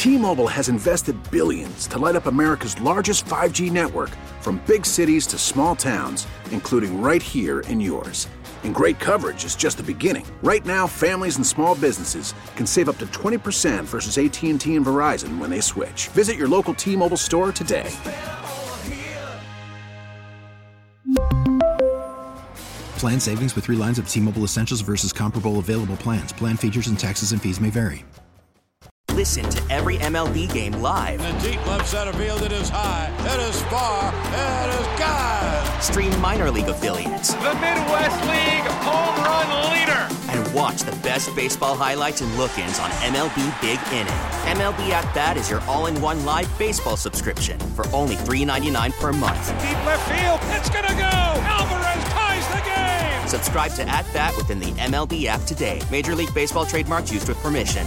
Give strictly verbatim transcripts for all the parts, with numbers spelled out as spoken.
T-Mobile has invested billions to light up America's largest five G network, from big cities to small towns, including right here in yours. And great coverage is just the beginning. Right now, families and small businesses can save up to twenty percent versus A T and T and Verizon when they switch. Visit your local T-Mobile store today. Plan savings with three lines of T-Mobile Essentials versus comparable available plans. Plan features and taxes and fees may vary. Listen to every M L B game live. In the deep left center field, it is high, it is far, it is gone. Stream minor league affiliates. The Midwest League home run leader. And watch the best baseball highlights and look-ins on M L B Big Inning. M L B At Bat is your all-in-one live baseball subscription for only three dollars and ninety-nine cents per month. Deep left field, it's gonna go. Alvarez ties the game. Subscribe to At Bat within the M L B app today. Major League Baseball trademarks used with permission.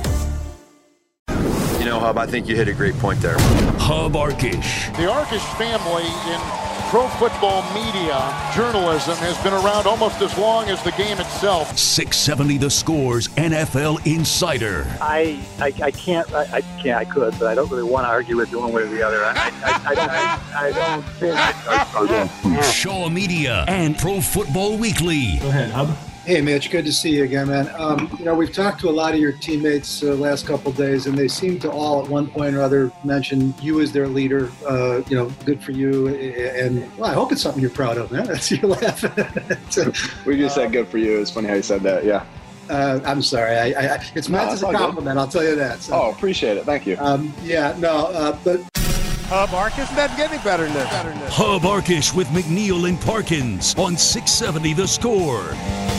You know, Hub, I think you hit a great point there. Hub Arkish. The Arkish family in pro football media journalism has been around almost as long as the game itself. six seventy The Score's N F L Insider. I I, I can't, I, I can't, I could, but I don't really want to argue with you one way or the other. I, I, I, I, I don't think. I, I, Shaw Media and Pro Football Weekly. Go ahead, Hub. Hey, Mitch, good to see you again, man. Um, you know, we've talked to a lot of your teammates uh, last couple of days, and they seem to all at one point or other mention you as their leader. Uh, you know, good for you. And, well, I hope it's something you're proud of, man. That's your laugh. We just said good for you. It's funny how you said that, yeah. Uh, I'm sorry. I, I, it's meant no, as a compliment, good. I'll tell you that. So. Oh, appreciate it. Thank you. Um, yeah, no, uh, but... Hub Arkish, doesn't get any better than this. Better than this. Hub Arkish with McNeil and Parkins on six seventy The Score.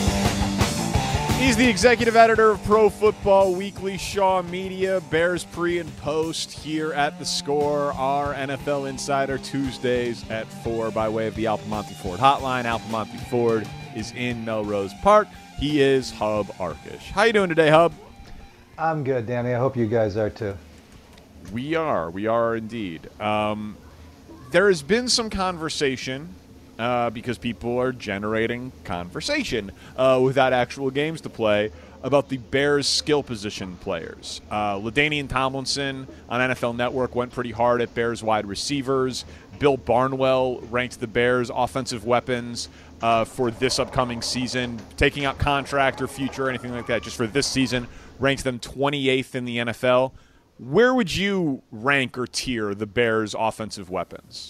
He's the executive editor of Pro Football Weekly, Shaw Media, Bears pre and post here at The Score, our N F L Insider Tuesdays at four by way of the Alpamonte Ford hotline. Alpamonte Ford is in Melrose Park. He is Hub Arkish. How you doing today, Hub? I'm good, Danny. I hope you guys are too. We are. We are indeed. Um, there has been some conversation Uh, because people are generating conversation uh, without actual games to play about the Bears' skill position players. Uh, LaDainian Tomlinson on N F L Network went pretty hard at Bears wide receivers. Bill Barnwell ranked the Bears' offensive weapons uh, for this upcoming season, taking out contract or future or anything like that, just for this season, ranked them twenty-eighth in the N F L. Where would you rank or tier the Bears' offensive weapons?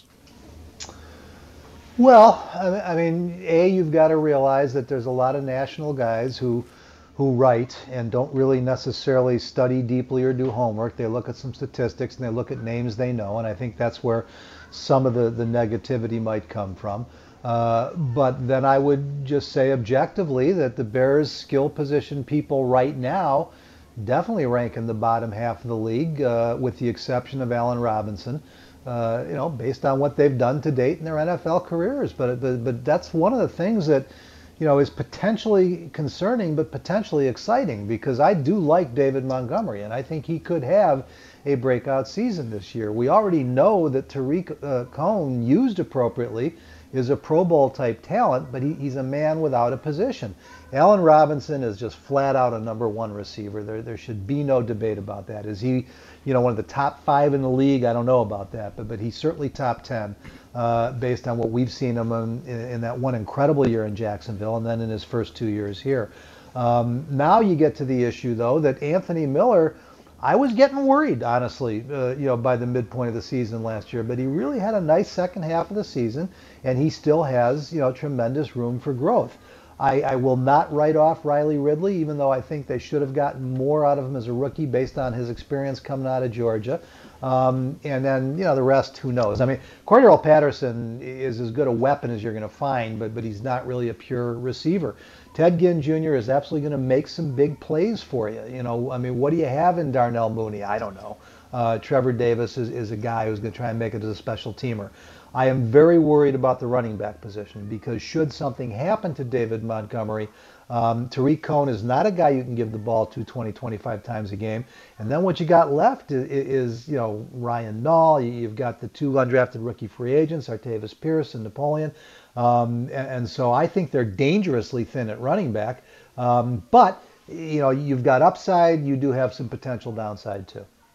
Well, I mean, A, you've got to realize that there's a lot of national guys who who write and don't really necessarily study deeply or do homework. They look at some statistics and they look at names they know, and I think that's where some of the, the negativity might come from. Uh, but then I would just say objectively that the Bears' skill position people right now definitely rank in the bottom half of the league, uh, with the exception of Allen Robinson. Uh, you know, based on what they've done to date in their N F L careers. But, but but that's one of the things that, you know, is potentially concerning, but potentially exciting, because I do like David Montgomery, and I think he could have a breakout season this year. We already know that Tariq uh, Cohen, used appropriately, is a Pro Bowl type talent, but he, he's a man without a position. Allen Robinson is just flat out a number one receiver. There there should be no debate about that. Is he, you know, one of the top five in the league? I don't know about that, but but he's certainly top ten uh, based on what we've seen him in, in that one incredible year in Jacksonville and then in his first two years here. Um, now you get to the issue, though, that Anthony Miller, I was getting worried, honestly, uh, you know, by the midpoint of the season last year, but he really had a nice second half of the season, and he still has, you know, tremendous room for growth. I, I will not write off Riley Ridley, even though I think they should have gotten more out of him as a rookie based on his experience coming out of Georgia. Um, and then, you know, the rest, who knows? I mean, Cordero Patterson is as good a weapon as you're going to find, but but he's not really a pure receiver. Ted Ginn Junior is absolutely going to make some big plays for you. You know, I mean, what do you have in Darnell Mooney? I don't know. Uh, Trevor Davis is, is a guy who's going to try and make it as a special teamer. I am very worried about the running back position, because should something happen to David Montgomery, um, Tariq Cohen is not a guy you can give the ball to twenty, twenty-five times a game. And then what you got left is, is you know, Ryan Nall. You've got the two undrafted rookie free agents, Artavis Pierce and Napoleon. Um, and, and so I think they're dangerously thin at running back. Um, but, you know, you've got upside. You do have some potential downside, too.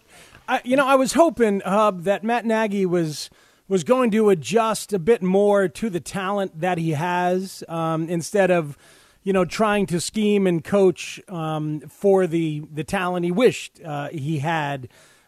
I, you know, I was hoping, Hub, that Matt Nagy was was going to adjust a bit more to the talent that he has um, instead of, you know, trying to scheme and coach um, for the, the talent he wished uh, he had.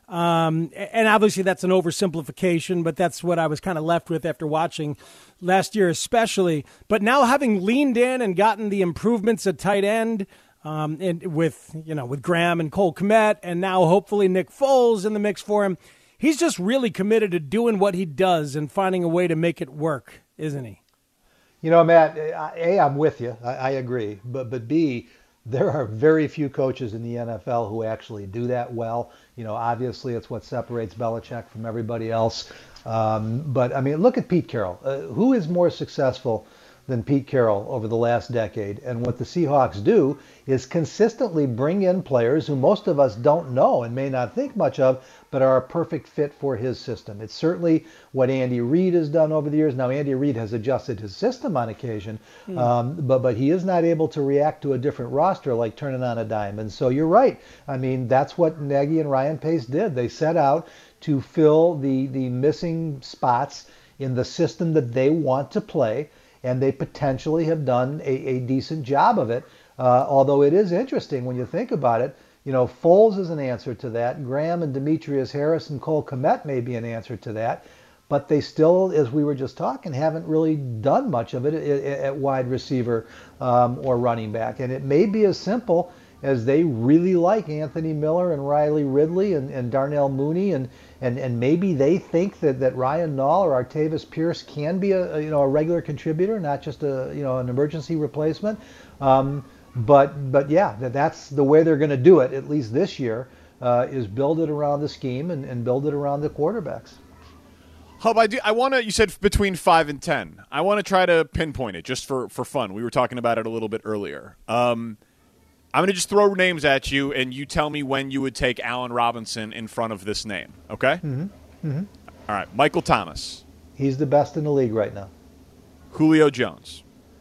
Um, and obviously that's an oversimplification, but that's what I was kind of left with after watching last year especially. But now having leaned in and gotten the improvements at tight end um, and with, you know, with Graham and Cole Kmet and now hopefully Nick Foles in the mix for him, he's just really committed to doing what he does and finding a way to make it work, isn't he? You know, Matt, A, I'm with you. I, I agree. But, but B, there are very few coaches in the N F L who actually do that well. You know, obviously it's what separates Belichick from everybody else. Um, but, I mean, look at Pete Carroll. Uh, who is more successful than Pete Carroll over the last decade? And what the Seahawks do is consistently bring in players who most of us don't know and may not think much of, but are a perfect fit for his system. It's certainly what Andy Reid has done over the years. Now, Andy Reid has adjusted his system on occasion, mm. um, but but he is not able to react to a different roster like turning on a dime. And so you're right. I mean, that's what Nagy and Ryan Pace did. They set out to fill the, the missing spots in the system that they want to play, and they potentially have done a, a decent job of it. Uh, although it is interesting when you think about it. You know, Foles is an answer to that. Graham and Demetrius Harris and Cole Kmet may be an answer to that. But they still, as we were just talking, haven't really done much of it at, at wide receiver um, or running back. And it may be as simple as they really like Anthony Miller and Riley Ridley and, and Darnell Mooney. And, and, and maybe they think that, that Ryan Nall or Artavis Pierce can be a, a, you know, a regular contributor, not just a, you know, an emergency replacement. Um, But, but yeah, that's the way they're going to do it, at least this year, uh, is build it around the scheme and, and build it around the quarterbacks. Hub, I do. I want to. You said between five and ten. I want to try to pinpoint it just for, for fun. We were talking about it a little bit earlier. Um, I'm going to just throw names at you, and you tell me when you would take Allen Robinson in front of this name. Okay? Mm-hmm. Mm-hmm. All right. Michael Thomas. He's the best in the league right now. Julio Jones.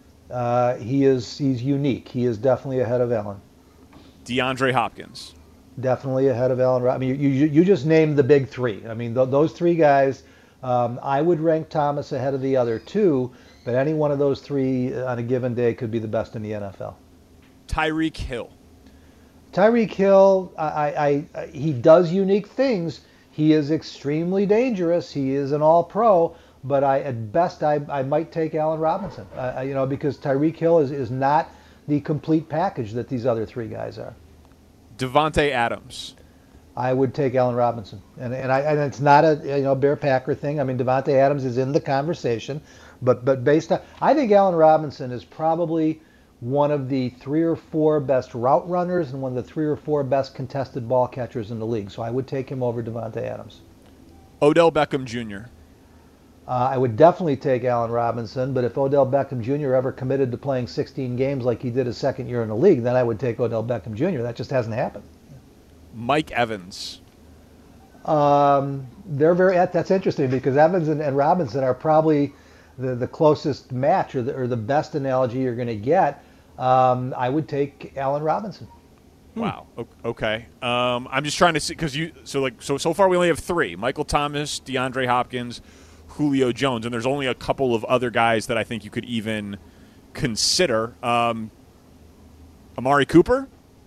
Uh, he is he's unique. He is definitely ahead of Allen. DeAndre Hopkins. Definitely ahead of Allen. I mean, you you, you just named the big three. I mean, th- those three guys. Um, I would rank Thomas ahead of the other two, but any one of those three on a given day could be the best in the N F L. Tyreek Hill. Tyreek Hill. I, I, I he does unique things. He is extremely dangerous. He is an all-pro. But I, at best, I, I might take Allen Robinson, uh, you know, because Tyreek Hill is, is not the complete package that these other three guys are. Devontae Adams. I would take Allen Robinson, and and, I, and it's not a you know Bear Packer thing. I mean, Devontae Adams is in the conversation, but but based on, I think Allen Robinson is probably one of the three or four best route runners and one of the three or four best contested ball catchers in the league. So I would take him over Devontae Adams. Odell Beckham Junior Uh, I would definitely take Allen Robinson, but if Odell Beckham Junior ever committed to playing sixteen games like he did his second year in the league, then I would take Odell Beckham Junior That just hasn't happened. Mike Evans. Um, they're very. That's interesting because Evans and, and Robinson are probably the, the closest match or the, or the best analogy you're going to get. Um, I would take Allen Robinson. Wow. Okay. Um, I'm just trying to see because you. So like so so far we only have three: Michael Thomas, DeAndre Hopkins, Julio Jones, and there's only a couple of other guys that I think you could even consider. Um, Amari Cooper?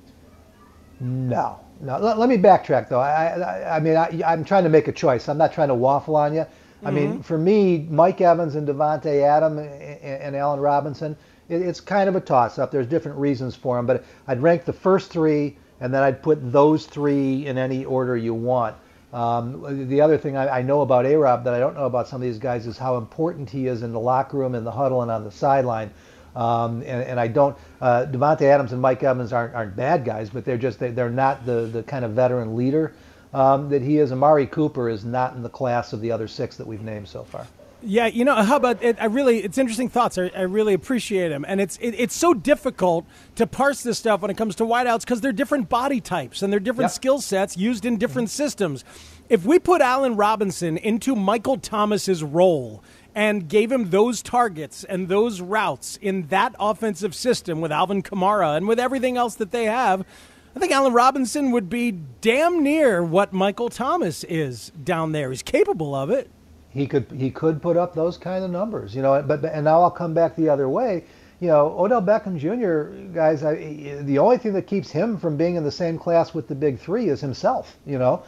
No, no. Let, let me backtrack though. I, I, I mean, I, I'm trying to make a choice. I'm not trying to waffle on you. I mm-hmm. mean, for me, Mike Evans and Devontae Adams and, and Allen Robinson, it, it's kind of a toss-up. There's different reasons for them, but I'd rank the first three, and then I'd put those three in any order you want. Um, the other thing I, I know about A-Rob that I don't know about some of these guys is how important he is in the locker room, in the huddle, and on the sideline. Um, and, and I don't, uh, Devontae Adams and Mike Evans aren't, aren't bad guys, but they're just, they, they're not the, the kind of veteran leader um, that he is. Amari Cooper is not in the class of the other six that we've named so far. Yeah, you know, how about it? I really, it's interesting thoughts. I, I really appreciate them. And it's it, it's so difficult to parse this stuff when it comes to wideouts because they're different body types and they're different yep. skill sets used in different mm-hmm. systems. If we put Allen Robinson into Michael Thomas's role and gave him those targets and those routes in that offensive system with Alvin Kamara and with everything else that they have, I think Allen Robinson would be damn near what Michael Thomas is down there. He's capable of it. He could he could put up those kind of numbers, you know. But and now I'll come back the other way. You know, Odell Beckham Junior, guys, I, the only thing that keeps him from being in the same class with the big three is himself, you know.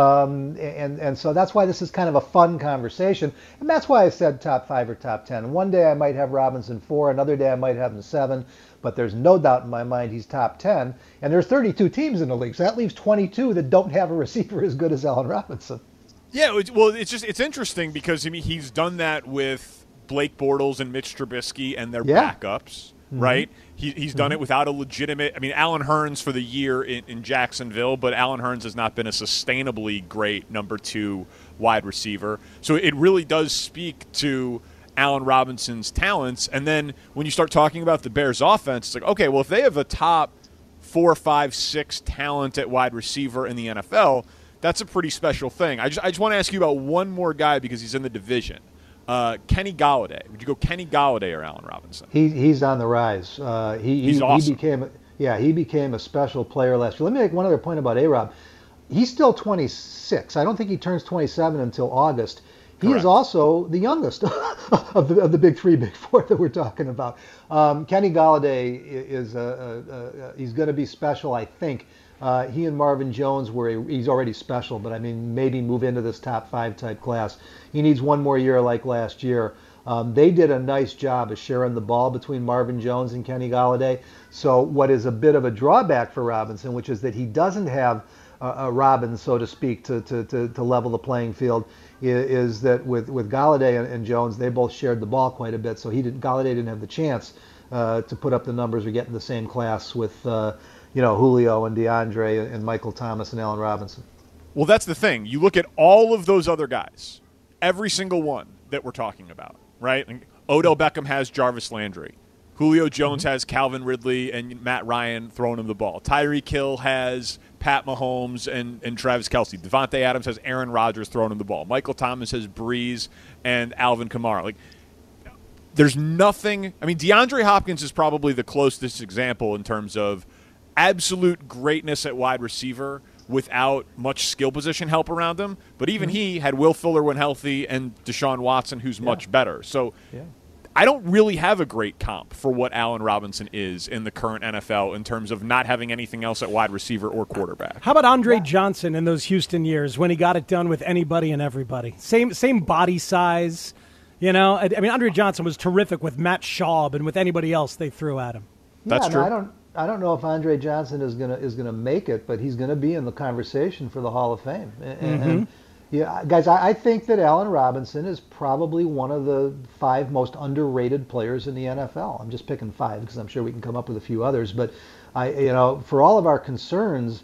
Um, and, and so that's why this is kind of a fun conversation. And that's why I said top five or top ten. One day I might have Robinson four, another day I might have him seven, but there's no doubt in my mind he's top ten. And there's thirty-two teams in the league, so that leaves twenty-two that don't have a receiver as good as Allen Robinson. Yeah, well, it's just it's interesting because I mean he's done that with Blake Bortles and Mitch Trubisky and their yeah. backups, mm-hmm. right? He, he's done mm-hmm. it without a legitimate – I mean, Allen Hurns for the year in, in Jacksonville, but Allen Hurns has not been a sustainably great number two wide receiver. So it really does speak to Allen Robinson's talents. And then when you start talking about the Bears' offense, it's like, okay, well, if they have a top four, five, six talent at wide receiver in the N F L, that's a pretty special thing. I just, I just want to ask you about one more guy because he's in the division. Uh, Kenny Golladay. Would you go Kenny Golladay or Allen Robinson? He he's on the rise. Uh, he he's he, awesome. he became yeah he became a special player last year. Let me make one other point about A-Rob. He's still twenty-six. I don't think he turns twenty-seven until August. He Correct. is also the youngest of the of the big three, big four that we're talking about. Um, Kenny Golladay is a, a, a, he's going to be special, I think. Uh, he and Marvin Jones were a, he's already special, but I mean maybe move into this top five type class. He needs one more year like last year. Um, they did a nice job of sharing the ball between Marvin Jones and Kenny Golladay. So what is a bit of a drawback for Robinson, which is that he doesn't have a, a Robin, so to speak, to, to, to, to level the playing field, is, is that with, with Golladay and, and Jones, they both shared the ball quite a bit. So he didn't, Golladay didn't have the chance uh, to put up the numbers or get in the same class with uh, you know, Julio and DeAndre and Michael Thomas and Allen Robinson. Well, that's the thing. You look at all of those other guys, every single one that we're talking about, right? And Odell Beckham has Jarvis Landry. Julio Jones mm-hmm. has Calvin Ridley and Matt Ryan throwing him the ball. Tyreek Hill has Pat Mahomes and, and Travis Kelce. Devontae Adams has Aaron Rodgers throwing him the ball. Michael Thomas has Breeze and Alvin Kamara. Like, there's nothing – I mean, DeAndre Hopkins is probably the closest example in terms of absolute greatness at wide receiver without much skill position help around him. But even mm-hmm. he had Will Fuller when healthy and Deshaun Watson, who's yeah. much better. So yeah. I don't really have a great comp for what Allen Robinson is in the current N F L in terms of not having anything else at wide receiver or quarterback. How about Andre Johnson in those Houston years when he got it done with anybody and everybody? Same same body size. You know, I, I mean, Andre Johnson was terrific with Matt Schaub and with anybody else they threw at him. That's yeah, true. No, I don't. I don't know if Andre Johnson is gonna is gonna make it, but he's gonna be in the conversation for the Hall of Fame. And, mm-hmm. and yeah, guys, I, I think that Allen Robinson is probably one of the five most underrated players in the N F L. I'm just picking five because I'm sure we can come up with a few others. But I, you know, for all of our concerns,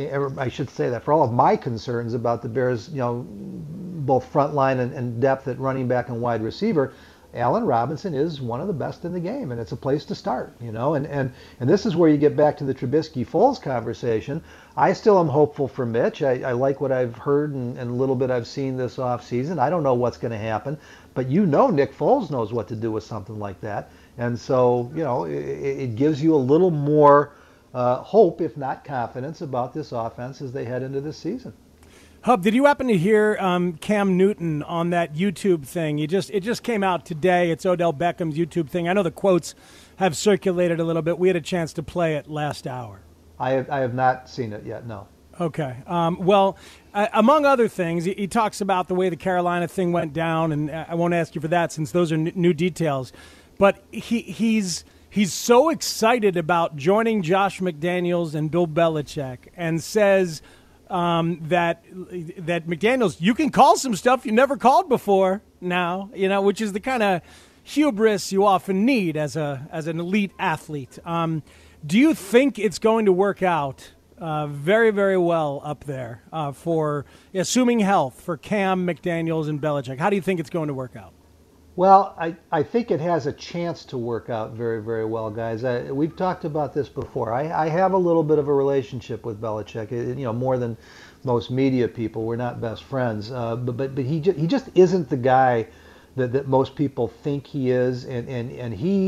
I should say that for all of my concerns about the Bears, you know, both front line and, and depth at running back and wide receiver, Allen Robinson is one of the best in the game, and it's a place to start, you know. And and, and this is where you get back to the Trubisky-Foles conversation. I still am hopeful for Mitch. I, I like what I've heard and, and a little bit I've seen this offseason. I don't know what's going to happen, but you know Nick Foles knows what to do with something like that. And so, you know, it, it gives you a little more uh, hope, if not confidence, about this offense as they head into this season. Hub, did you happen to hear um, Cam Newton on that YouTube thing? You just it just came out today. It's Odell Beckham's YouTube thing. I know the quotes have circulated a little bit. We had a chance to play it last hour. I have, I have not seen it yet, no. Okay. Um, well, uh, among other things, he, he talks about the way the Carolina thing went down, and I won't ask you for that since those are n- new details. But he he's he's so excited about joining Josh McDaniels and Bill Belichick and says – Um, that that McDaniels, you can call some stuff you never called before now, you know, which is the kind of hubris you often need as a as an elite athlete. Um, do you think it's going to work out uh, very, very well up there uh, for, assuming health, for Cam, McDaniels, and Belichick? How do you think it's going to work out? Well, I, I think it has a chance to work out very, very well, guys. I, we've talked about this before. I, I have a little bit of a relationship with Belichick, you know, more than most media people. We're not best friends, uh, but but but he just, he just isn't the guy that, that most people think he is, and, and, and he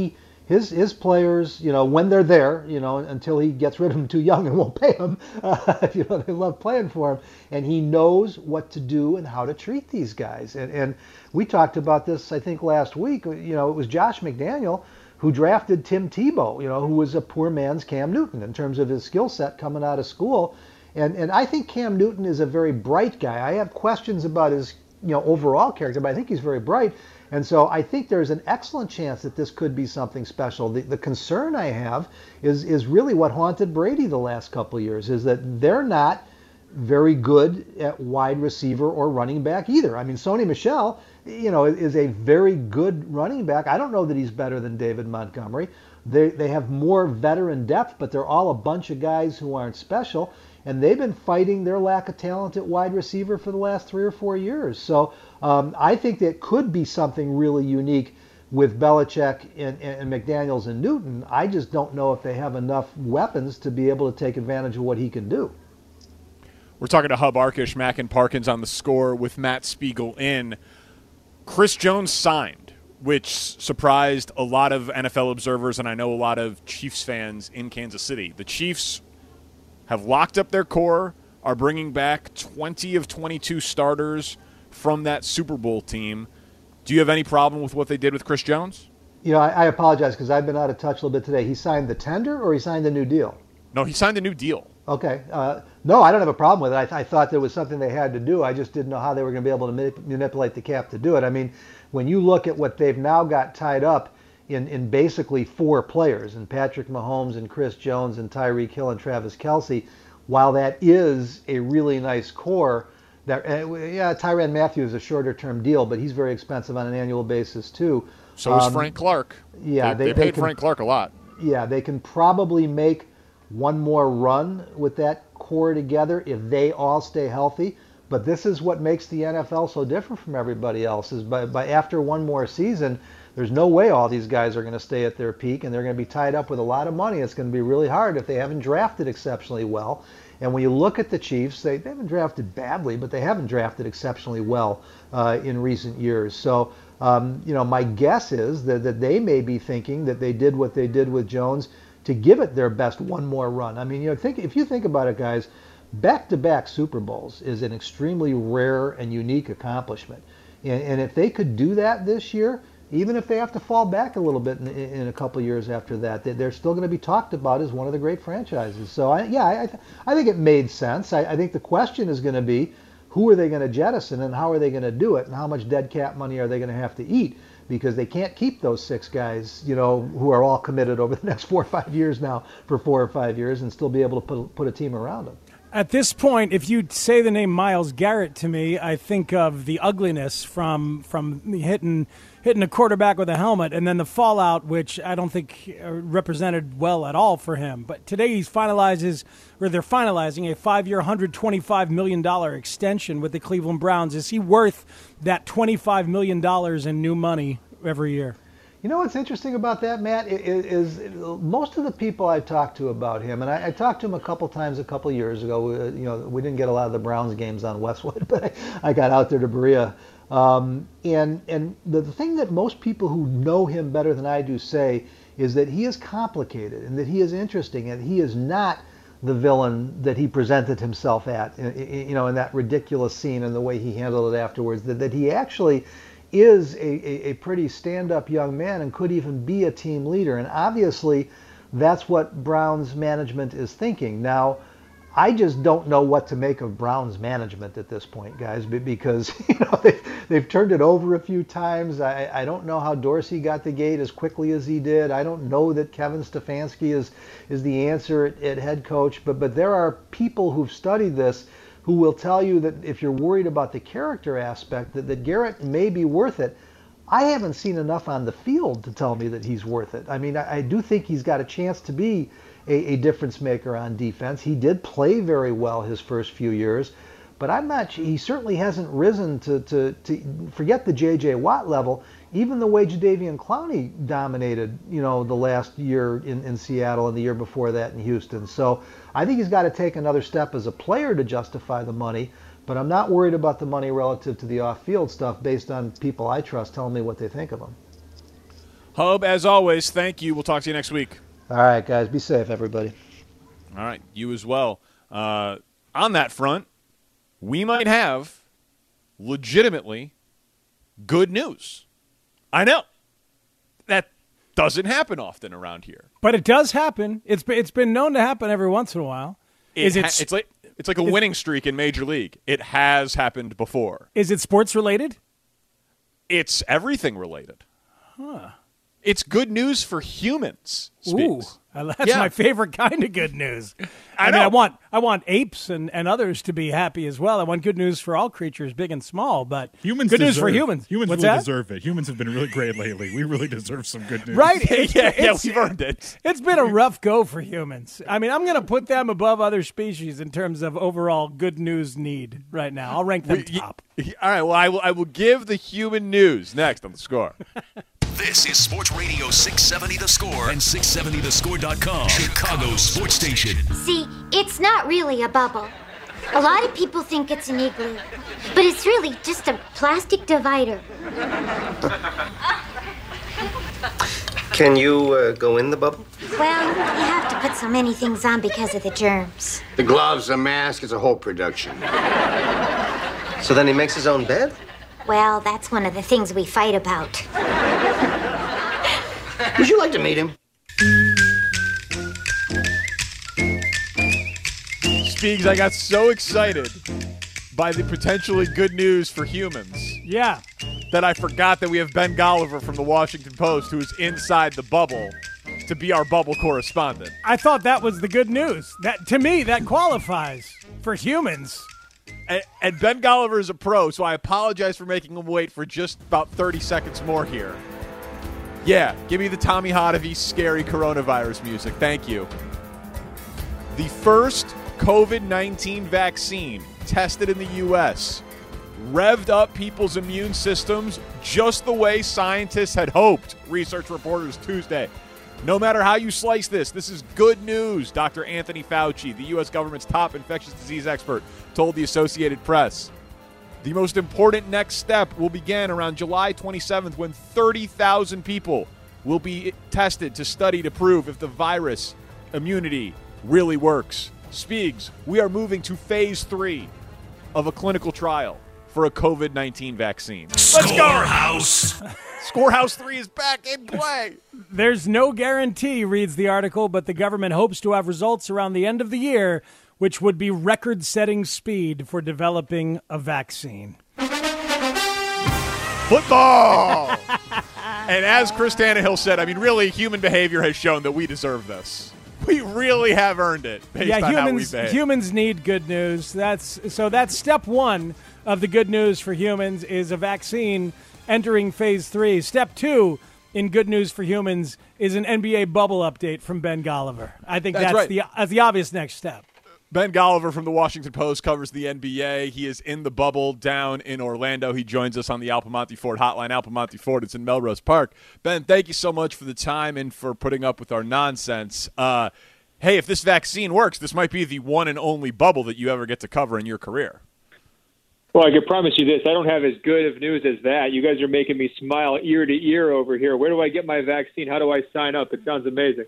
his his players, you know, when they're there, you know, until he gets rid of them too young and won't pay them, uh, you know, they love playing for him, and he knows what to do and how to treat these guys. And and we talked about this, I think, last week. You know, it was Josh McDaniel who drafted Tim Tebow, you know, who was a poor man's Cam Newton in terms of his skill set coming out of school. And and I think Cam Newton is a very bright guy. I have questions about his, you know, overall character, but I think he's very bright. And so I think there's an excellent chance that this could be something special. The, the concern I have is is really what haunted Brady the last couple of years, is that they're not very good at wide receiver or running back either. I mean, Sony Michel, you know, is a very good running back. I don't know that he's better than David Montgomery. They they have more veteran depth, but they're all a bunch of guys who aren't special. And they've been fighting their lack of talent at wide receiver for the last three or four years. So um, I think that could be something really unique with Belichick and, and McDaniels and Newton. I just don't know if they have enough weapons to be able to take advantage of what he can do. We're talking to Hub Arkush, Mack and Parkins on The Score with Matt Spiegel in. Chris Jones signed, which surprised a lot of N F L observers, and I know a lot of Chiefs fans in Kansas City. The Chiefs have locked up their core, are bringing back twenty of twenty-two starters from that Super Bowl team. Do you have any problem with what they did with Chris Jones? You know, I, I apologize because I've been out of touch a little bit today. He signed the tender or he signed the new deal? No, he signed a new deal. Okay. Uh, no, I don't have a problem with it. I, th- I thought there was something they had to do. I just didn't know how they were going to be able to manip- manipulate the cap to do it. I mean, when you look at what they've now got tied up in, in basically four players, and Patrick Mahomes and Chris Jones and Tyreek Hill and Travis Kelce, while that is a really nice core, that uh, yeah, Tyrann Mathieu is a shorter-term deal, but he's very expensive on an annual basis too. So is um, Frank Clark. Yeah, they, they, they paid they can, Frank Clark a lot. Yeah, they can probably make one more run with that core together if they all stay healthy. But this is what makes the N F L so different from everybody else, is by, by after one more season, there's no way all these guys are going to stay at their peak, and they're going to be tied up with a lot of money. It's going to be really hard if they haven't drafted exceptionally well. And when you look at the Chiefs, they, they haven't drafted badly, but they haven't drafted exceptionally well uh, in recent years. So, um, you know, my guess is that, that they may be thinking that they did what they did with Jones to give it their best one more run. I mean, you know, think if you think about it, guys, back-to-back Super Bowls is an extremely rare and unique accomplishment. And, and if they could do that this year, even if they have to fall back a little bit in, in a couple of years after that, they're still going to be talked about as one of the great franchises. So, I, yeah, I, I think it made sense. I, I think the question is going to be, who are they going to jettison and how are they going to do it, and how much dead cap money are they going to have to eat? Because they can't keep those six guys, you know, who are all committed over the next four or five years now for four or five years and still be able to put, put a team around them. At this point, if you say the name Myles Garrett to me, I think of the ugliness from from hitting hitting a quarterback with a helmet, and then the fallout, which I don't think represented well at all for him. But today he finalizes, or they're finalizing a five-year, one hundred twenty-five million dollars extension with the Cleveland Browns. Is he worth that twenty-five million dollars in new money every year? You know what's interesting about that, Matt, is, is most of the people I talked to about him, and I, I talked to him a couple times a couple years ago. Uh, you know, we didn't get a lot of the Browns games on Westwood, but I, I got out there to Berea. Um, and and the, the thing that most people who know him better than I do say is that he is complicated and that he is interesting and he is not the villain that he presented himself at, you know, in that ridiculous scene and the way he handled it afterwards, that, that he actually is a, a, a pretty stand-up young man and could even be a team leader. And obviously, that's what Browns management is thinking. Now, I just don't know what to make of Browns management at this point, guys, because you know they've, they've turned it over a few times. I, I don't know how Dorsey got the gate as quickly as he did. I don't know that Kevin Stefanski is is the answer at, at head coach. But but there are people who've studied this who will tell you that if you're worried about the character aspect, that, that Garrett may be worth it. I haven't seen enough on the field to tell me that he's worth it. I mean, I, I do think he's got a chance to be a, a difference maker on defense. He did play very well his first few years, but I'm not. He certainly hasn't risen to, to, to forget the J J Watt level. Even the way Jadeveon Clowney dominated, you know, the last year in, in Seattle and the year before that in Houston. So I think he's got to take another step as a player to justify the money. But I'm not worried about the money relative to the off-field stuff based on people I trust telling me what they think of him. Hub, as always, thank you. We'll talk to you next week. All right, guys. Be safe, everybody. All right, you as well. Uh, on that front, we might have legitimately good news. I know. That doesn't happen often around here. But it does happen. It's been, it's been known to happen every once in a while. It is it? Ha- it's like it's like a winning streak in Major League. It has happened before. Is it sports related? It's everything related. Huh. It's good news for humans. Speaks. Ooh, that's yeah. my favorite kind of good news. I, I know. mean, I want I want apes and, and others to be happy as well. I want good news for all creatures, big and small. But humans good deserve, news for humans. Humans What's really that? deserve it. Humans have been really great lately. We really deserve some good news. Right? yeah, yeah, we've earned it. It's been a rough go for humans. I mean, I'm going to put them above other species in terms of overall good news need right now. I'll rank them We, top. y- all right. Well, I will. I will give the human news next on the Score. This is Sports Radio six seventy The Score and six seventy the score dot com, Chicago's sports station. See, it's not really a bubble. A lot of people think it's an igloo, but it's really just a plastic divider. Can you uh, go in the bubble? Well, you have to put so many things on because of the germs. The gloves, the mask, it's a whole production. So then he makes his own bed? Well, that's one of the things we fight about. Would you like to meet him? Speaks, I got so excited by the potentially good news for humans. Yeah. That I forgot that we have Ben Golliver from the Washington Post, who is inside the bubble, to be our bubble correspondent. I thought that was the good news. That to me, that qualifies for humans. And, and Ben Golliver is a pro, so I apologize for making him wait for just about thirty seconds more here. Yeah, give me the Tommy Hotovy scary coronavirus music. Thank you. The first COVID nineteen vaccine tested in the U S revved up people's immune systems just the way scientists had hoped, research reporters Tuesday. No matter how you slice this, this is good news, Doctor Anthony Fauci, the U S government's top infectious disease expert, told the Associated Press. The most important next step will begin around July twenty-seventh when thirty thousand people will be tested to study to prove if the virus immunity really works. Speaks, we are moving to phase three of a clinical trial for a COVID nineteen vaccine. Let's go! Scorehouse. Scorehouse three is back in play. There's no guarantee, reads the article, but the government hopes to have results around the end of the year, which would be record-setting speed for developing a vaccine. Football! And as Chris Tannehill said, I mean, really, human behavior has shown that we deserve this. We really have earned it based yeah, on humans, how we behave. humans need good news. That's so that's step one of the good news for humans is a vaccine entering phase three. Step two in good news for humans is an N B A bubble update from Ben Golliver. I think That's that's, right. the that's the obvious next step. Ben Golliver from the Washington Post covers the N B A. He is in the bubble down in Orlando. He joins us on the Alpamonte Ford hotline. Alpamonte Ford, it's in Melrose Park. Ben, thank you so much for the time and for putting up with our nonsense. Uh, hey, if this vaccine works, this might be the one and only bubble that you ever get to cover in your career. Well, I can promise you this. I don't have as good of news as that. You guys are making me smile ear to ear over here. Where do I get my vaccine? How do I sign up? It sounds amazing.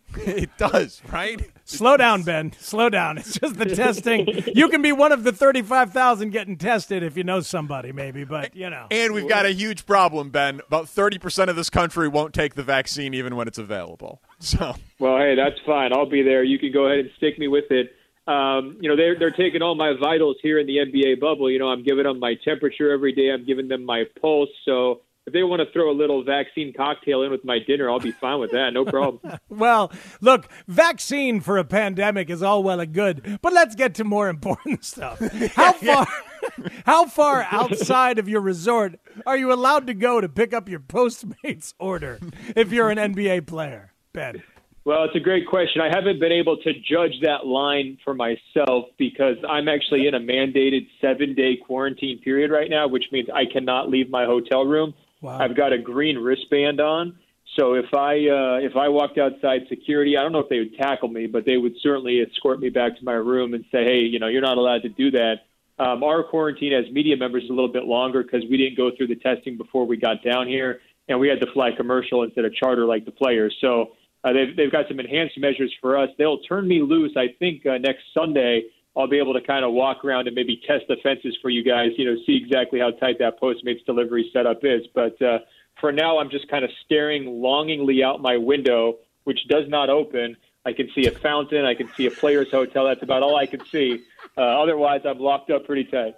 It does, right? Slow down, Ben. Slow down. It's just the testing. You can be one of the thirty-five thousand getting tested if you know somebody, maybe, but, you know. And we've got a huge problem, Ben. About thirty percent of this country won't take the vaccine even when it's available. So, well, hey, that's fine. I'll be there. You can go ahead and stick me with it. Um, you know, they're, they're taking all my vitals here in the N B A bubble. You know, I'm giving them my temperature every day. I'm giving them my pulse. So if they want to throw a little vaccine cocktail in with my dinner, I'll be fine with that. No problem. Well, look, vaccine for a pandemic is all well and good, but let's get to more important stuff. How far, how far outside of your resort are you allowed to go to pick up your Postmates order if you're an N B A player, Ben? Well, it's a great question. I haven't been able to judge that line for myself because I'm actually in a mandated seven-day quarantine period right now, which means I cannot leave my hotel room. Wow. I've got a green wristband on. So if I uh, if I walked outside security, I don't know if they would tackle me, but they would certainly escort me back to my room and say, hey, you know, you're not allowed to do that. Um, our quarantine as media members is a little bit longer because we didn't go through the testing before we got down here. and we had to fly commercial instead of charter like the players. So uh, they've, they've got some enhanced measures for us. They'll turn me loose, I think, uh, next Sunday. I'll be able to kind of walk around and maybe test the fences for you guys, you know, see exactly how tight that Postmates delivery setup is. But uh, for now, I'm just kind of staring longingly out my window, which does not open. I can see a fountain. I can see a player's hotel. That's about all I can see. Uh, otherwise, I'm locked up pretty tight.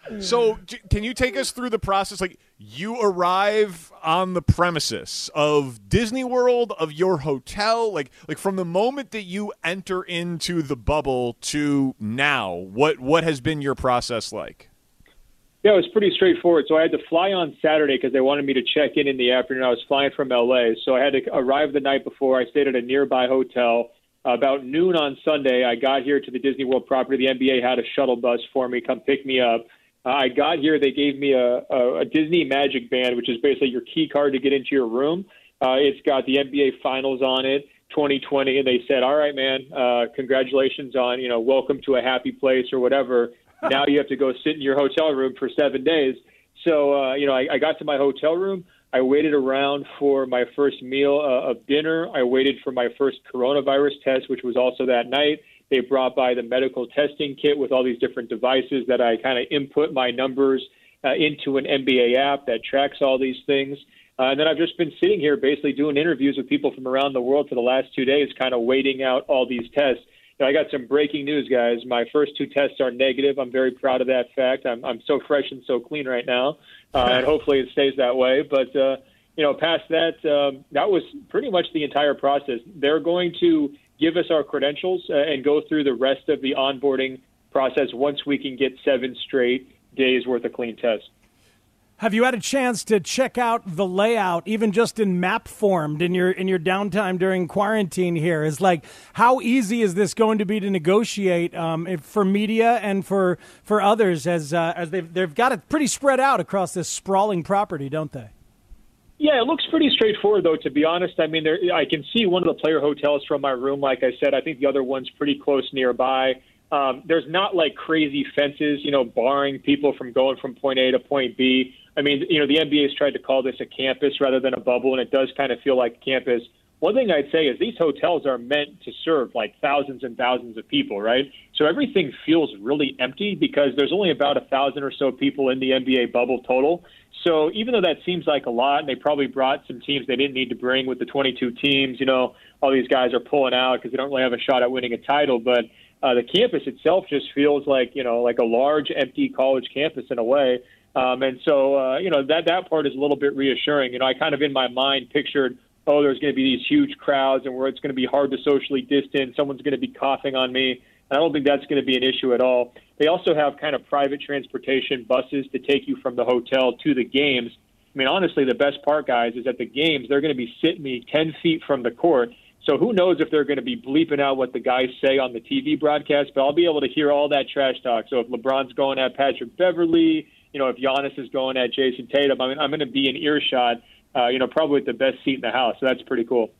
So can you take us through the process? Like, you arrive on the premises of Disney World, of your hotel, like like from the moment that you enter into the bubble to now, what what has been your process like? Yeah, it was pretty straightforward. So I had to fly on Saturday because they wanted me to check in in the afternoon. I was flying from L A, so I had to arrive the night before. I stayed at a nearby hotel. About noon on Sunday, I got here to the Disney World property. The N B A had a shuttle bus for me, come pick me up. Uh, I got here. They gave me a, a, a Disney Magic Band, which is basically your key card to get into your room. Uh, it's got the N B A Finals on it, twenty twenty, and they said, all right, man, uh, congratulations on, you know, welcome to a happy place or whatever. Now you have to go sit in your hotel room for seven days. So, uh, you know, I, I got to my hotel room. I waited around for my first meal uh, of dinner. I waited for my first coronavirus test, which was also that night. They brought by the medical testing kit with all these different devices that I kind of input my numbers uh, into an N B A app that tracks all these things. Uh, and then I've just been sitting here basically doing interviews with people from around the world for the last two days, kind of waiting out all these tests. You know, I got some breaking news, guys. My first two tests are negative. I'm very proud of that fact. I'm, I'm so fresh and so clean right now, uh, and hopefully it stays that way. But, uh, you know, past that, um, that was pretty much the entire process. They're going to give us our credentials uh, and go through the rest of the onboarding process once we can get seven straight days worth of clean tests. Have you had a chance to check out the layout, even just in map form, in your in your downtime during quarantine here? Is like, how easy is this going to be to negotiate um, if, for media and for for others, as uh, as they've they've got it pretty spread out across this sprawling property, don't they? Yeah, it looks pretty straightforward, though, to be honest. I mean, there, I can see one of the player hotels from my room. Like I said, I think the other one's pretty close nearby. Um, there's not like crazy fences, you know, barring people from going from point A to point B. I mean, you know, the N B A has tried to call this a campus rather than a bubble, and it does kind of feel like campus. One thing I'd say is these hotels are meant to serve like thousands and thousands of people, right? So everything feels really empty because there's only about a thousand or so people in the N B A bubble total. So even though that seems like a lot, and they probably brought some teams they didn't need to bring with the twenty-two teams, you know, all these guys are pulling out because they don't really have a shot at winning a title. But uh, the campus itself just feels like, you know, like a large empty college campus in a way. Um, and so, uh, you know, that, that part is a little bit reassuring. You know, I kind of in my mind pictured, oh, there's going to be these huge crowds and where it's going to be hard to socially distance. Someone's going to be coughing on me. I don't think that's going to be an issue at all. They also have kind of private transportation buses to take you from the hotel to the games. I mean, honestly, the best part, guys, is at the games, they're going to be sitting me ten feet from the court. So who knows if they're going to be bleeping out what the guys say on the T V broadcast, but I'll be able to hear all that trash talk. So if LeBron's going at Patrick Beverley, you know, if Giannis is going at Jason Tatum, I mean, I'm going to be in earshot, uh, you know, probably with the best seat in the house. So that's pretty cool.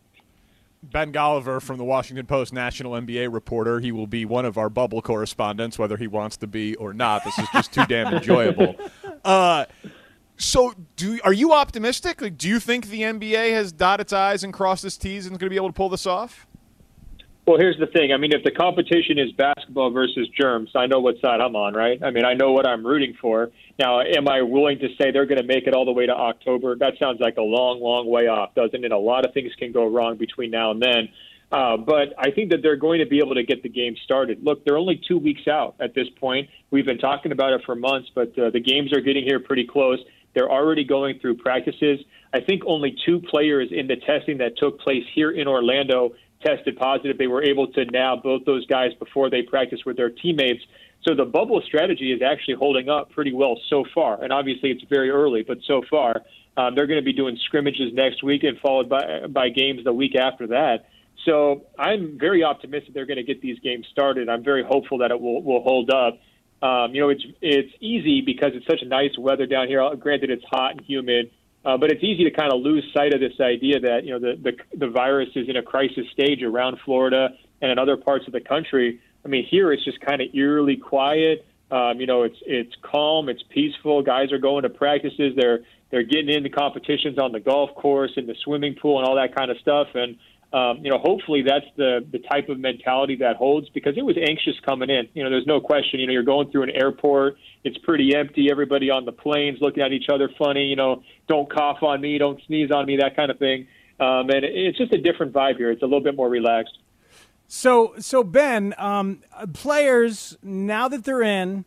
Ben Golliver from the Washington Post, national N B A reporter. He will be one of our bubble correspondents, whether he wants to be or not. This is just too damn enjoyable. Uh, so do are you optimistic? Like, do you think the N B A has dotted its I's and crossed its T's and is going to be able to pull this off? Well, here's the thing. I mean, if the competition is basketball versus germs, I know what side I'm on, right? I mean, I know what I'm rooting for. Now, am I willing to say they're going to make it all the way to October? That sounds like a long, long way off, doesn't it? A lot of things can go wrong between now and then. Uh, but I think that they're going to be able to get the game started. Look, they're only two weeks out at this point. We've been talking about it for months, but uh, the games are getting here pretty close. They're already going through practices. I think only two players in the testing that took place here in Orlando tested positive. They were able to nab both those guys before they practiced with their teammates. So the bubble strategy is actually holding up pretty well so far. And obviously it's very early, but so far um, they're going to be doing scrimmages next week and followed by, by games the week after that. So I'm very optimistic they're going to get these games started. I'm very hopeful that it will, will hold up. Um, you know, it's it's easy because it's such a nice weather down here. Granted, it's hot and humid. Uh, but it's easy to kind of lose sight of this idea that, you know, the, the the virus is in a crisis stage around Florida and in other parts of the country. I mean, here it's just kind of eerily quiet. Um, you know, it's it's calm, it's peaceful. Guys are going to practices. They're they're getting into competitions on the golf course, in the swimming pool, and all that kind of stuff. And um, you know, hopefully that's the the type of mentality that holds, because it was anxious coming in. You know, there's no question. You know, you're going through an airport. It's pretty empty. Everybody on the planes looking at each other funny. You know, don't cough on me, don't sneeze on me, that kind of thing. Um, and it's just a different vibe here. It's a little bit more relaxed. So, so Ben, um, players, now that they're in,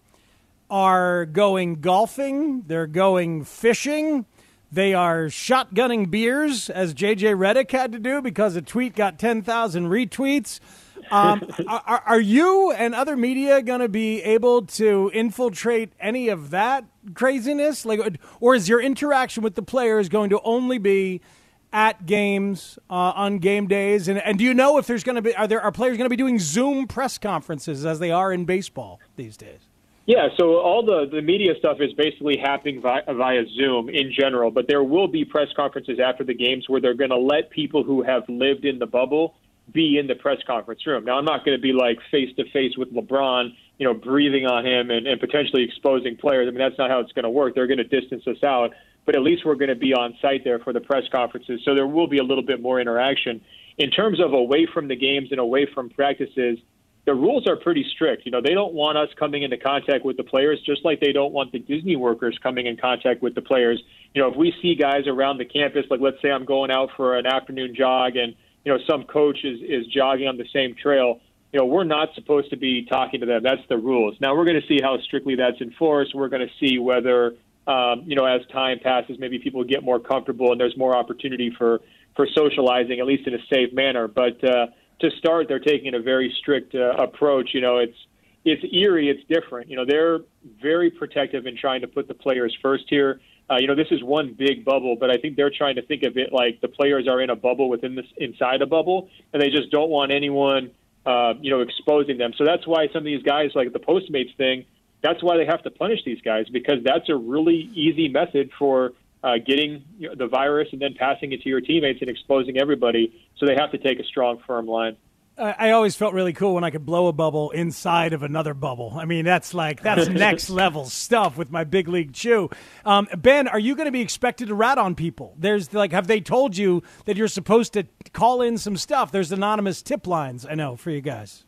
are going golfing, they're going fishing, they are shotgunning beers, as J J Redick had to do because a tweet got ten thousand retweets. Um, are, are you and other media going to be able to infiltrate any of that craziness? Like, or is your interaction with the players going to only be at games, uh, on game days? And, and do you know if there's going to be, are there, are players going to be doing Zoom press conferences as they are in baseball these days? Yeah, so all the, the media stuff is basically happening via, via Zoom in general, but there will be press conferences after the games where they're going to let people who have lived in the bubble be in the press conference room. Now, I'm not going to be like face-to-face with LeBron, you know, breathing on him and, and potentially exposing players. I mean, that's not how it's going to work. They're going to distance us out. But at least we're going to be on site there for the press conferences, so there will be a little bit more interaction. In terms of away from the games and away from practices, the rules are pretty strict. You know, they don't want us coming into contact with the players, just like they don't want the Disney workers coming in contact with the players. You know, if we see guys around the campus, like let's say I'm going out for an afternoon jog and, you know, some coach is, is jogging on the same trail, you know, we're not supposed to be talking to them. That's the rules. Now, we're going to see how strictly that's enforced. We're going to see whether – Um, you know, as time passes, maybe people get more comfortable and there's more opportunity for, for socializing, at least in a safe manner. But uh, to start, they're taking a very strict uh, approach. You know, it's it's eerie. It's different. You know, they're very protective in trying to put the players first here. Uh, you know, this is one big bubble, but I think they're trying to think of it like the players are in a bubble within this inside a bubble, and they just don't want anyone, uh, you know, exposing them. So that's why some of these guys, like the Postmates thing, that's why they have to punish these guys, because that's a really easy method for uh, getting you know, the virus and then passing it to your teammates and exposing everybody. So they have to take a strong, firm line. I always felt really cool when I could blow a bubble inside of another bubble. I mean, that's like, that's next level stuff with my big league chew. Um, Ben, are you going to be expected to rat on people? There's like, have they told you that you're supposed to call in some stuff? There's anonymous tip lines, I know, for you guys.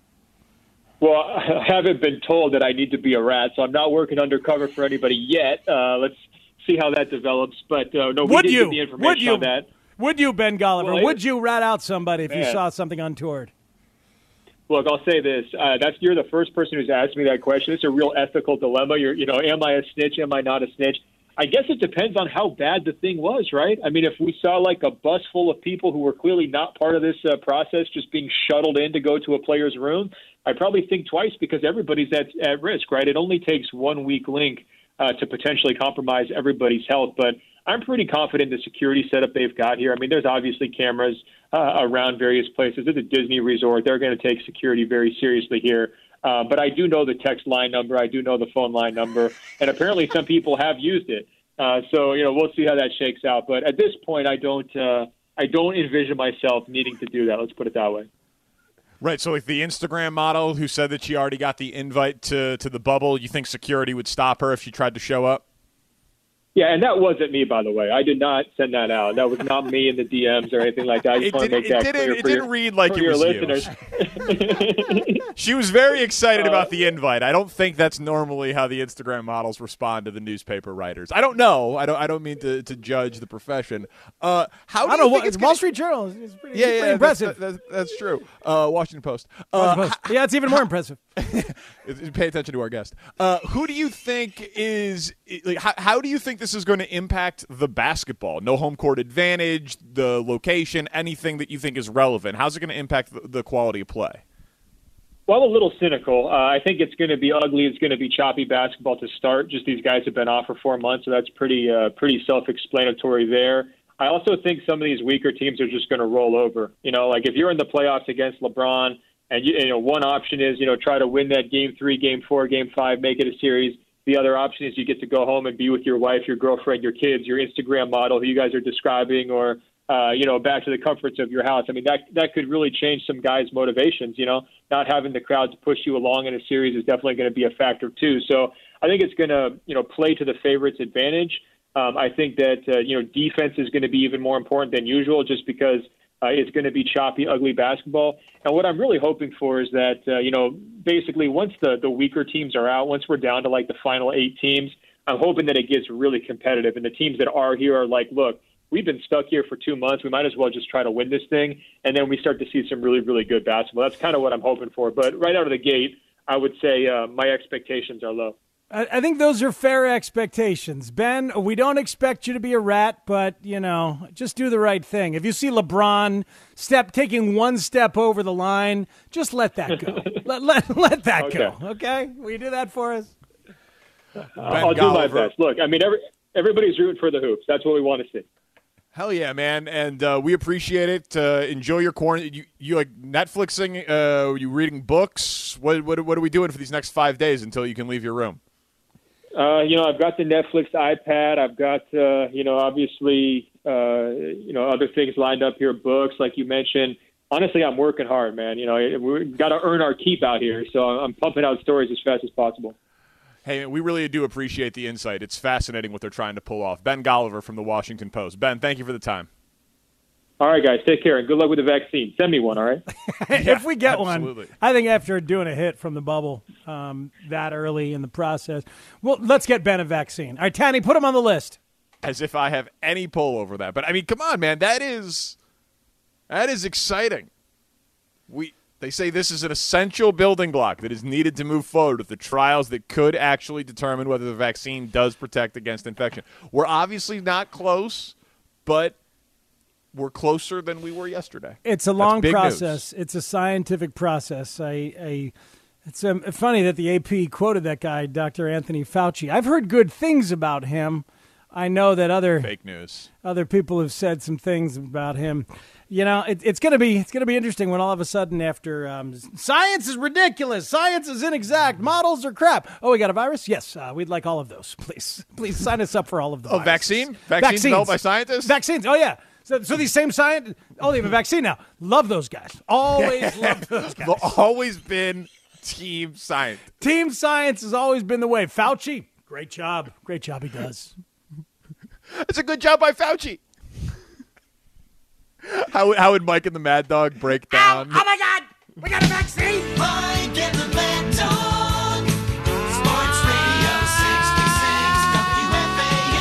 Well, I haven't been told that I need to be a rat, so I'm not working undercover for anybody yet. Uh, let's see how that develops. But uh, no, we would did you? get the information would you? on that. Would you, Ben Golliver? Well, would you rat out somebody if man. you saw something untoward? Look, I'll say this: uh, that's you're the first person who's asked me that question. It's a real ethical dilemma. You're, you know, am I a snitch? Am I not a snitch? I guess it depends on how bad the thing was, right? I mean, if we saw like a bus full of people who were clearly not part of this uh, process, just being shuttled in to go to a player's room, I'd probably think twice, because everybody's at, at risk, right? It only takes one weak link uh, to potentially compromise everybody's health. But I'm pretty confident the security setup they've got here. I mean, there's obviously cameras uh, around various places. It's a Disney resort. They're going to take security very seriously here. Uh, but I do know the text line number. I do know the phone line number. And apparently some people have used it. Uh, so, you know, we'll see how that shakes out. But at this point, I don't uh, I don't envision myself needing to do that. Let's put it that way. Right. So like the Instagram model who said that she already got the invite to, to the bubble, you think security would stop her if she tried to show up? Yeah, and that wasn't me, by the way. I did not send that out. That was not me in the D Ms or anything like that. I just it want did, to make it that didn't, clear it for didn't your, read like for it your was listeners. You. She was very excited uh, about the invite. I don't think that's normally how the Instagram models respond to the newspaper writers. I don't know. I don't. I don't mean to, to judge the profession. Uh, how do I you don't think know. it's Wall gonna... Street Journal is pretty, yeah, pretty yeah, impressive. That's, that, that's true. Uh, Washington Post. Uh, Washington Post. Yeah, it's even more impressive. Pay attention to our guest. Uh, who do you think is like? How, how do you think this is going to impact the basketball? No home court advantage, the location, anything that you think is relevant. How's it going to impact the, the quality of play? Well, I'm a little cynical. Uh, I think it's going to be ugly. It's going to be choppy basketball to start. Just these guys have been off for four months, so that's pretty uh, pretty self-explanatory there. I also think some of these weaker teams are just going to roll over. You know, like if you're in the playoffs against LeBron, and you, you know one option is you know try to win that game three, game four, game five, make it a series. The other option is you get to go home and be with your wife, your girlfriend, your kids, your Instagram model who you guys are describing, or uh, you know, back to the comforts of your house. I mean, that that could really change some guys' motivations. You know, not having the crowd to push you along in a series is definitely going to be a factor too. So I think it's going to, you know, play to the favorites' advantage. Um, I think that, uh, you know, defense is going to be even more important than usual just because uh, it's going to be choppy, ugly basketball. And what I'm really hoping for is that, uh, you know, basically once the, the weaker teams are out, once we're down to like the final eight teams, I'm hoping that it gets really competitive. And the teams that are here are like, look, we've been stuck here for two months. We might as well just try to win this thing. And then we start to see some really, really good basketball. That's kind of what I'm hoping for. But right out of the gate, I would say uh, my expectations are low. I think those are fair expectations. Ben, we don't expect you to be a rat, but, you know, just do the right thing. If you see LeBron step taking one step over the line, just let that go. let, let, let that okay. go, okay? Will you do that for us? Uh, I'll do my best. Look, I mean, every, everybody's rooting for the hoops. That's what we want to see. Hell yeah, man, and uh, we appreciate it. Uh, enjoy your quarantine. You, you like Netflixing? Uh, you reading books? What, what what are we doing for these next five days until you can leave your room? Uh, you know, I've got the Netflix iPad. I've got, uh, you know, obviously, uh, you know, other things lined up here, books, like you mentioned. Honestly, I'm working hard, man. You know, we've got to earn our keep out here, so I'm pumping out stories as fast as possible. Hey, we really do appreciate the insight. It's fascinating what they're trying to pull off. Ben Golliver from the Washington Post. Ben, thank you for the time. All right, guys, take care, and good luck with the vaccine. Send me one, all right? If we get absolutely. one, I think after doing a hit from the bubble um, that early in the process, well, let's get Ben a vaccine. All right, Tanny, put him on the list. As if I have any pull over that. But, I mean, come on, man. That is that is exciting. We They say this is an essential building block that is needed to move forward with the trials that could actually determine whether the vaccine does protect against infection. We're obviously not close, but we're closer than we were yesterday. It's a long process. News. It's a scientific process. I, I it's um, funny that the A P quoted that guy, Doctor Anthony Fauci. I've heard good things about him. I know that other fake news. Other people have said some things about him. You know, it, it's going to be it's going to be interesting when all of a sudden, after um, science is ridiculous, science is inexact, models are crap. Oh, we got a virus? Yes, uh, we'd like all of those, please. Please sign us up for all of the. Oh, viruses. vaccine? Vaccine Vaccines developed by scientists? Vaccines. Oh yeah. So, so these same scientists, oh, they have a vaccine now. Love those guys. Always loved those guys. Always been team science. Team science has always been the way. Fauci, great job. Great job he does. It's a good job by Fauci. How, how would Mike and the Mad Dog break down? Ow, oh, my God. We got a vaccine. Mike and the Mad Dog. Sports Radio sixty-six W F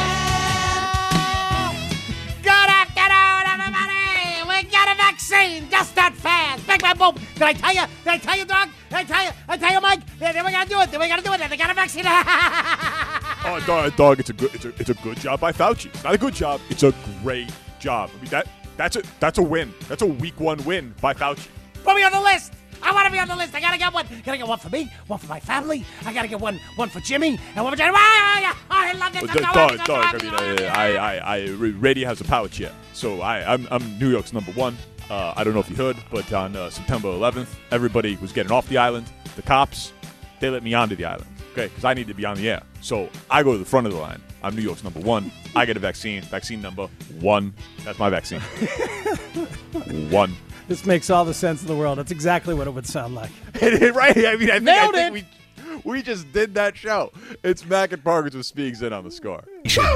A N. Good afternoon, everybody. We got a vaccine. Just that fast. Big bang, boom. Did I tell you? Did I tell you, dog? Did I tell you? Did I tell you, Mike? Then we got to do it. Then we got to do it. Then they got a vaccine. Oh, dog, dog, it's a good, it's a, it's a good job by Fauci. It's not a good job. It's a great job. I mean, that, that's a, that's a win. That's a week one win by Fauci. Put me on the list. I want to be on the list. I gotta get one. Gotta get one for me, one for my family. I gotta get one, one for Jimmy, and one for Jenny. Oh, I love this. Well, dog, dog, dog. I mean, I, I, I, I radio has a pouch yet, so I, I'm, I'm New York's number one. Uh, I don't know if you heard, but on uh, September eleventh, everybody was getting off the island. The cops, they let me onto the island. Okay, because I need to be on the air. So I go to the front of the line. I'm New York's number one. I get a vaccine. Vaccine number one. That's my vaccine. One. This makes all the sense in the world. That's exactly what it would sound like. Right? I mean, I think, Nailed I think it. we we just did that show. It's Mac and Parkins with Speaks In on the Score.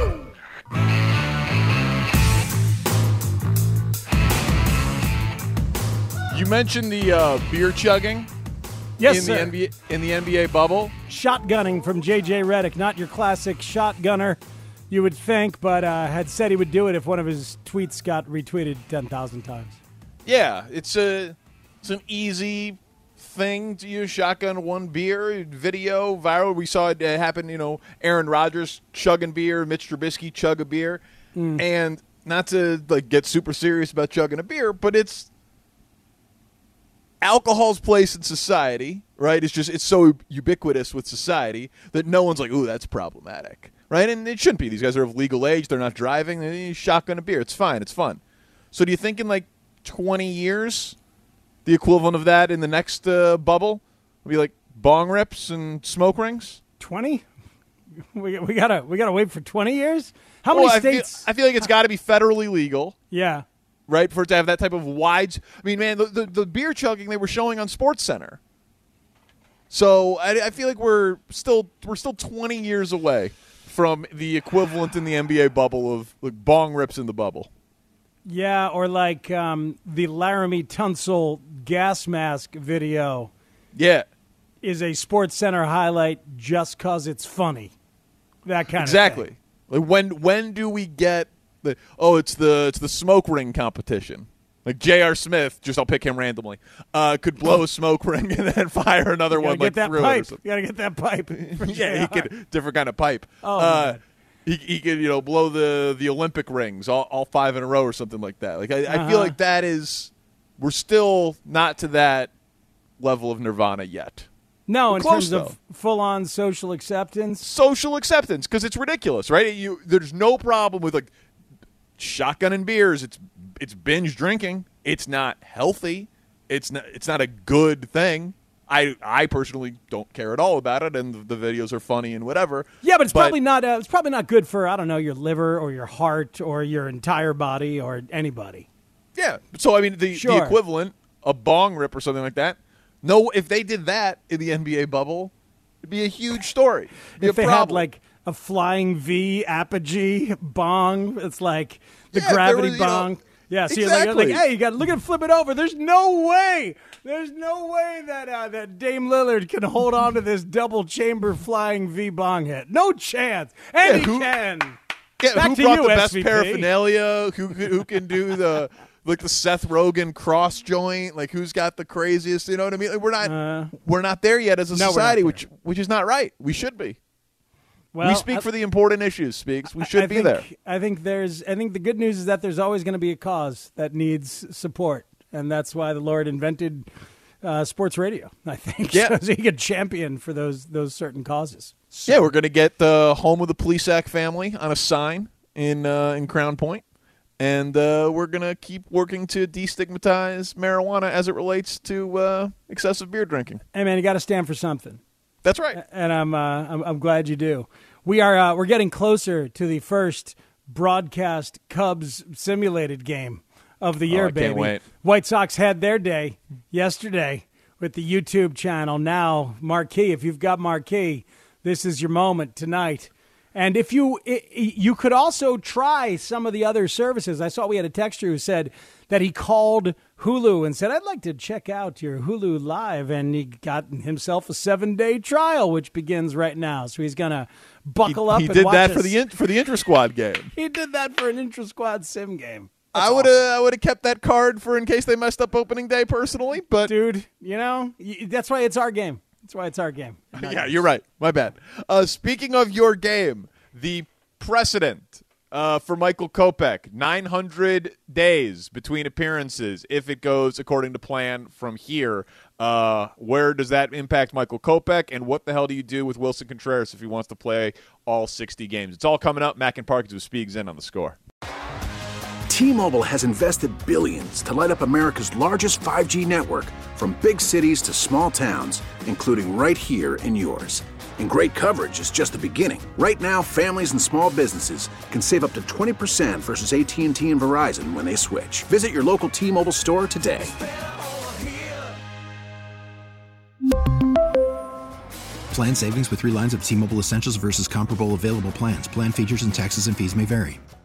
You mentioned the uh, beer chugging. Yes, in sir. the N B A, in the N B A bubble. Shotgunning from J J Redick, not your classic shotgunner, you would think, but uh, had said he would do it if one of his tweets got retweeted ten thousand times. Yeah, it's a it's an easy thing to use. Shotgun one beer, video, viral. We saw it uh, happen, you know, Aaron Rodgers chugging beer, Mitch Trubisky chug a beer. Mm. And not to like get super serious about chugging a beer, but it's alcohol's place in society, right? It's just it's so ubiquitous with society that no one's like, ooh, that's problematic, right? And it shouldn't be. These guys are of legal age. They're not driving. They shotgun a beer. It's fine. It's fun. So do you think in like twenty years, the equivalent of that in the next uh, bubble will be like bong rips and smoke rings? twenty? We we gotta we gotta wait for twenty years. How well, many I states? Feel, I feel like it's got to be federally legal. Yeah. right? For it to have that type of wide. I mean, man, the, the, the beer chugging they were showing on SportsCenter. So I, I feel like we're still we're still twenty years away from the equivalent in the N B A bubble of like bong rips in the bubble. Yeah, or like um, the Laramie Tunsil gas mask video. Yeah, is a SportsCenter highlight just because it's funny. That kind exactly. of thing. Like when when do we get the oh it's the it's the smoke ring competition? Like J R. Smith, just I'll pick him randomly, uh, could blow a smoke ring and then fire another one like get that through pipe. it or something. You gotta get that pipe. Yeah, he could different kind of pipe. Oh, uh, he he could you know blow the, the Olympic rings all, all five in a row or something like that. Like I, uh-huh. I feel like that is we're still not to that level of nirvana yet. No, we're in close, terms of full on social acceptance. Social acceptance because it's ridiculous, right? You there's no problem with like shotgun and beers. It's it's binge drinking. It's not healthy. It's not. It's not a good thing. I I personally don't care at all about it, and the, the videos are funny and whatever. Yeah, but it's but, probably not. Uh, it's probably not good for I don't know your liver or your heart or your entire body or anybody. Yeah. So I mean, the, sure. the equivalent, a bong rip or something like that. No, if they did that in the N B A bubble, it'd be a huge story. It'd be if a they problem. had like a flying V apogee bong, it's like the yeah, gravity was, bong. You know, Yeah, so exactly. you're like, like, hey, you got to look at flip it over. There's no way. There's no way that uh, that Dame Lillard can hold on to this double chamber flying V bong hit. No chance. And yeah, he who, can. Yeah, Back who to brought you, the best S V P. paraphernalia? Who who can do the like the Seth Rogen cross joint? Like who's got the craziest? You know what I mean? Like, we're not uh, we're not there yet as a no, society, which which is not right. We should be. Well, we speak I, for the important issues, Speaks. We should I be think, there. I think there's. I think the good news is that there's always going to be a cause that needs support, and that's why the Lord invented uh, sports radio. I think, yeah, so he could champion for those those certain causes. So. Yeah, we're going to get the home of the Plesac family on a sign in uh, in Crown Point, and uh, we're going to keep working to destigmatize marijuana as it relates to uh, excessive beer drinking. Hey, man, you got to stand for something. That's right, and I'm uh, I'm, I'm glad you do. We are uh, we're getting closer to the first broadcast Cubs simulated game of the year, oh, I baby. Can't wait. White Sox had their day yesterday with the YouTube channel. Now, Marquee, if you've got Marquee, this is your moment tonight. And if you it, you could also try some of the other services. I saw we had a texter who said that he called Hulu and said, I'd like to check out your Hulu Live. And he got himself a seven-day trial, which begins right now. So he's going to buckle he, up he and did watch that us. for the in, for the intra-squad game. He did that for an intra-squad sim game. That's I would have awesome. I would have kept that card for in case they messed up opening day personally. But dude, you know, that's why it's our game. That's why it's our game. Yeah, you're right. My bad. Uh, speaking of your game, the precedent uh, for Michael Kopech, nine hundred days between appearances if it goes according to plan from here. Uh, where does that impact Michael Kopech, and what the hell do you do with Wilson Contreras if he wants to play all sixty games? It's all coming up. Mac and Parkins with Speegs in on the Score. T-Mobile has invested billions to light up America's largest five G network, from big cities to small towns, including right here in yours. And great coverage is just the beginning. Right now, families and small businesses can save up to twenty percent versus A T and T and Verizon when they switch. Visit your local T-Mobile store today. Plan savings with three lines of T-Mobile Essentials versus comparable available plans. Plan features and taxes and fees may vary.